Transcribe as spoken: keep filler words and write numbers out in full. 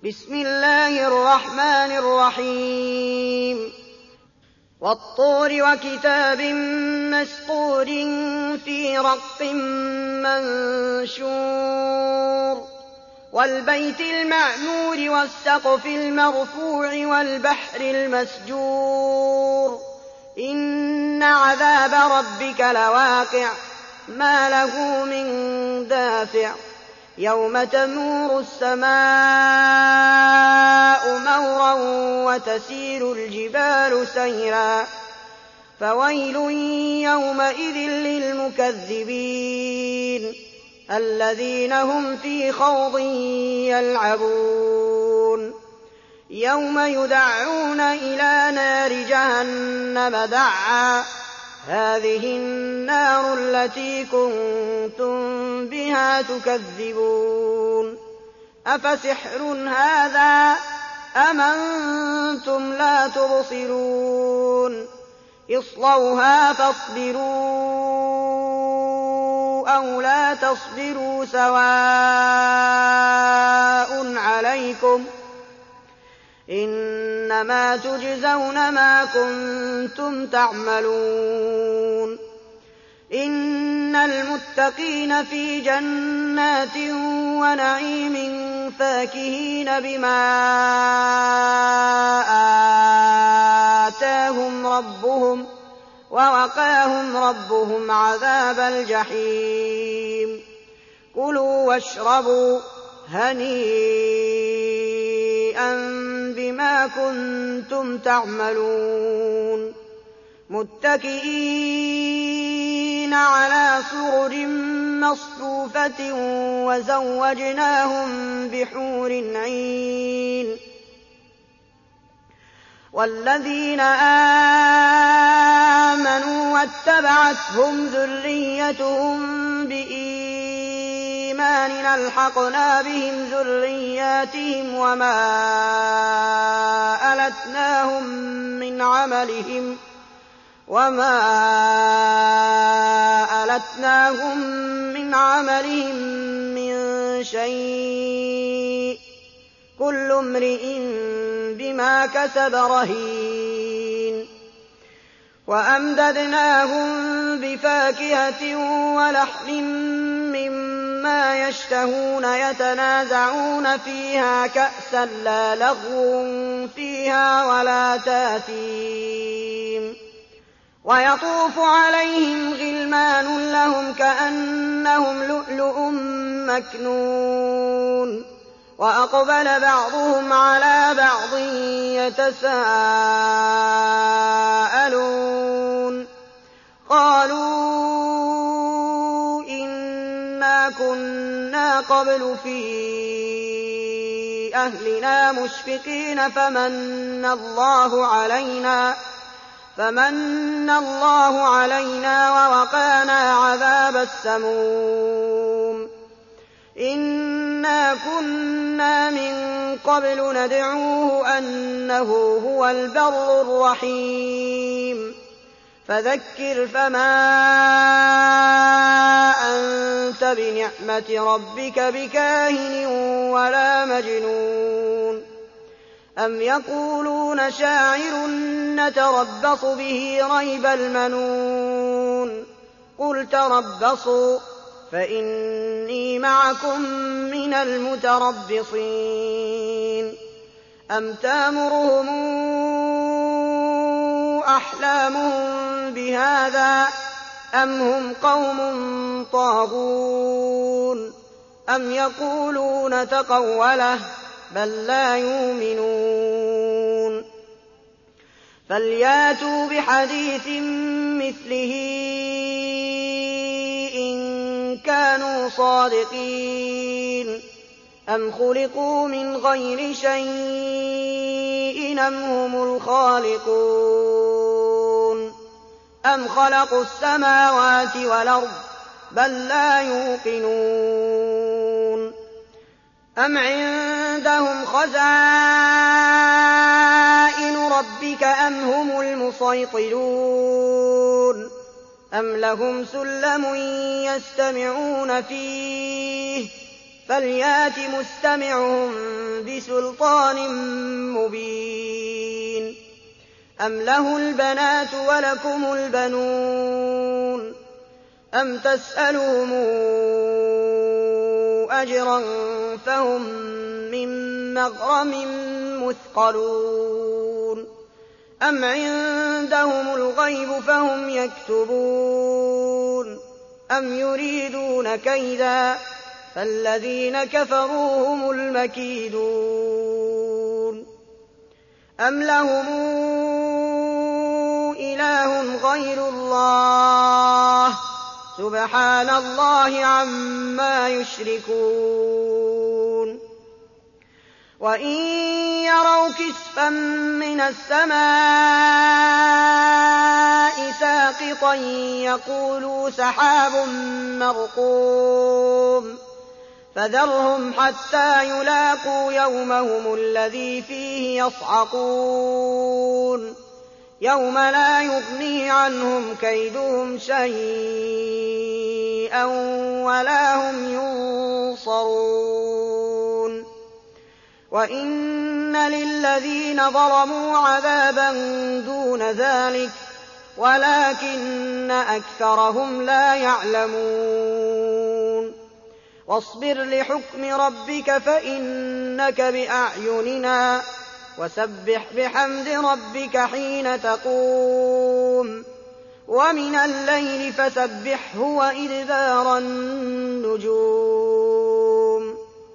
بسم الله الرحمن الرحيم والطور وكتاب مسطور في رق منشور والبيت المعمور والسقف المرفوع والبحر المسجور إن عذاب ربك لواقع ما له من دافع يوم تمور السماء مورا وتسير الجبال سيرا فويل يومئذ للمكذبين الذين هم في خوض يلعبون يوم يدعون إلى نار جهنم دعا هذه النار التي كنتم بها تكذبون أفسحر هذا أم أنتم لا تبصرون اصلوها فاصبروا أو لا تصبروا سواء عليكم إنما تجزون ما كنتم تعملون إن المتقين في جنات ونعيم فاكهين بما آتاهم ربهم ووقاهم ربهم عذاب الجحيم كلوا واشربوا هنيئا بما كنتم تعملون متكئين على سرر مصفوفة وزوجناهم بحور عين والذين آمنوا واتبعتهم ذريتهم بإيمان ألحقنا بهم ذرياتهم وما ألتناهم من عملهم وما ألتناهم من عملهم من شيء كل امرئ بما كسب رهين وأمددناهم بفاكهة ولحم مما يشتهون يتنازعون فيها كأسا لا لغو فيها ولا تاثيم ويطوف عليهم غلمان لهم كأنهم لؤلؤ مكنون وأقبل بعضهم على بعض يتساءلون قالوا إنا كنا قبل في أهلنا مشفقين فمن الله علينا فمن الله علينا ووقانا عذاب السموم إنا كنا من قبل ندعوه أنه هو البر الرحيم فذكر فما أنت بنعمة ربك بكاهن ولا مجنون أم يقولون شاعر نتربص به ريب المنون قل تربصوا فإني معكم من المتربصين أم تامرهم أحلامهم بهذا أم هم قوم طاغون أم يقولون تقوله بل لا يؤمنون فلياتوا بحديث مثله إن كانوا صادقين أم خلقوا من غير شيء أم هم الخالقون أم خلقوا السماوات والأرض بل لا يوقنون أم عندهم خزائن ربك أم هم المسيطرون أم لهم سلم يستمعون فيه فليات مستمعهم بسلطان مبين أم له البنات ولكم البنون أم تسألهم أجرا فهم من مغرم مثقلون أم عندهم الغيب فهم يكتبون أم يريدون كيدا فالذين كفروا هم المكيدون أم لهم إله غير الله سبحان الله عما يشركون وإن يروا كسفا من السماء ساقطا يقولوا سحاب مرقوم فذرهم حتى يلاقوا يومهم الذي فيه يصعقون يوم لا يغني عنهم كيدهم شيئا ولا هم ينصرون وإن للذين ظلموا عذابا دون ذلك ولكن أكثرهم لا يعلمون واصبر لحكم ربك فإنك بأعيننا وسبح بحمد ربك حين تقوم ومن الليل فسبحه وإدبار النجوم